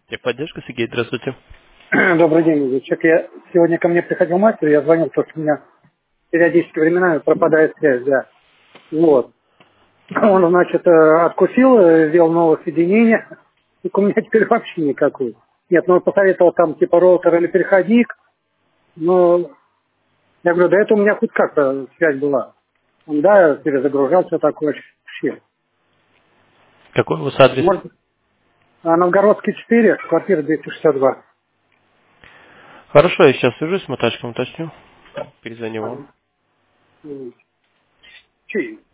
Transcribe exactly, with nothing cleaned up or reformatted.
Техподдержка, Сергей, здравствуйте. Добрый день, Чек. Я сегодня ко мне приходил мастер, я звонил, потому что у меня периодически временами пропадает связь, да. Вот. Он, значит, э, откусил, э, сделал новое соединение, и у меня теперь вообще никакой. Нет, ну он посоветовал там типа роутер или переходник, но я говорю, до этого у меня хоть как-то связь была. Он, да, перезагружал, все такое вообще. Какой у вас адрес? Может, а Новгородский четыре, квартира двести шестьдесят два. Хорошо, я сейчас свяжусь с мотачком, уточню. Перезвоню вам. Ага. М. Чё,